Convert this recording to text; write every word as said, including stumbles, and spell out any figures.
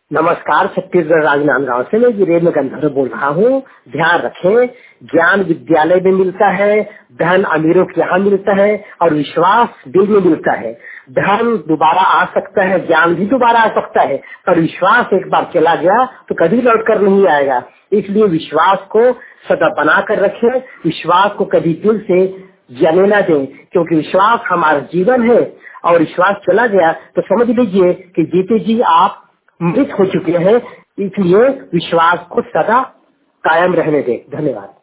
नमस्कार, छत्तीसगढ़ राजनांदगांव से मैं वीरेंद्र गंधर्व बोल रहा हूँ। ध्यान रखें, ज्ञान विद्यालय में मिलता है, धन अमीरों के यहाँ मिलता है और विश्वास दिल में मिलता है। धन दोबारा आ सकता है, ज्ञान भी दोबारा आ सकता है, पर विश्वास एक बार चला गया तो कभी लौट कर नहीं आएगा। इसलिए विश्वास को सदा बना कर रखें, विश्वास को कभी दिल से जलने न दें, क्योंकि विश्वास हमारा जीवन है और विश्वास चला गया तो समझ लीजिए कि जीते जी आप मृत हो चुके हैं। इसलिए विश्वास को सदा कायम रहने दें। धन्यवाद।